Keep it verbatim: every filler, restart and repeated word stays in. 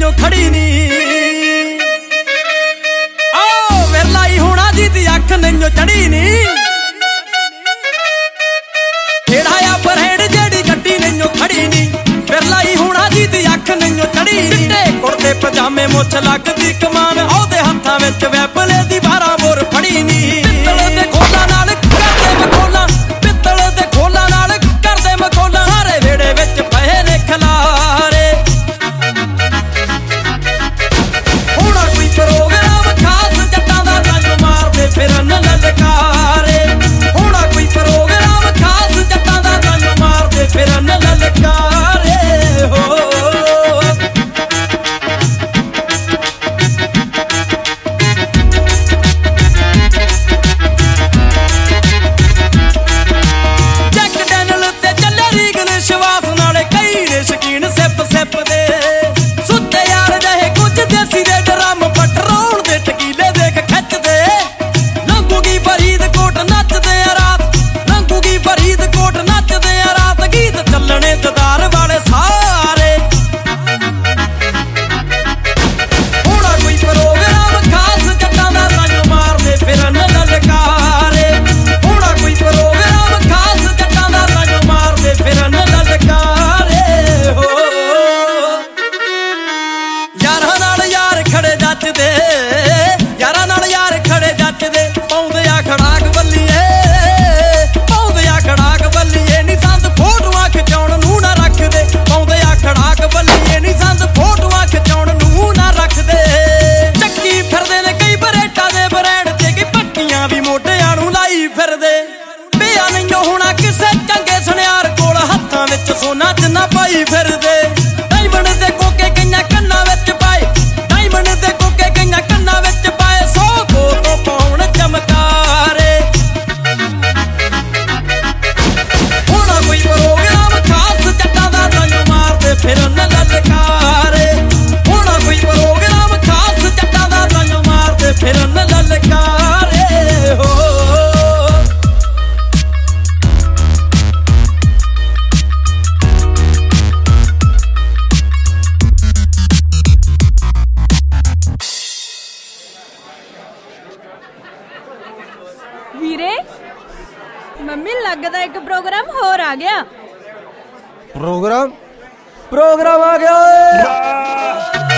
नैयो खड़ी नी ओ विरलाई होना जी दी अख नैयो चढ़ी नी खेड़ाया परहेड़ जेड़ी गड्डी नैयो खड़ी नी विरलाई होना जी दी अख नैयो चढ़ी नी कुर्ते पजामे मुछ लगदी कमान ओदे हत्थां विच वैबले दी बारह बोर फड़ी नी पित्तल दे खोला नाल करदे मखोला पित्तल दे खोला नाल करदे मखोला सारे वेड़े विच पए ने खलारे होना कोई प्रोग्राम खास जट्टां दा रंग मारदे फिरन ललकारे होना कोई प्रोग्राम खास जट्टां दा रंग मारदे फिरन ललकारे हो सोना च ना पाई फिरदे डायमंड दे कोके गईयां कन्ना विच पाए डायमंड दे कोके गईयां कन्ना विच पाए सौ को तो पाउण चमकारे होना कोई प्रोग्राम खास जट्टां दा रंग मारदे फिरन ललकारे होना कोई प्रोग्राम खास जट्टां दा रंग मारदे फिरन ललकारे हो मम्मी लगदा एक प्रोग्राम होर आ गया प्रोग्राम प्रोग्राम आ गया।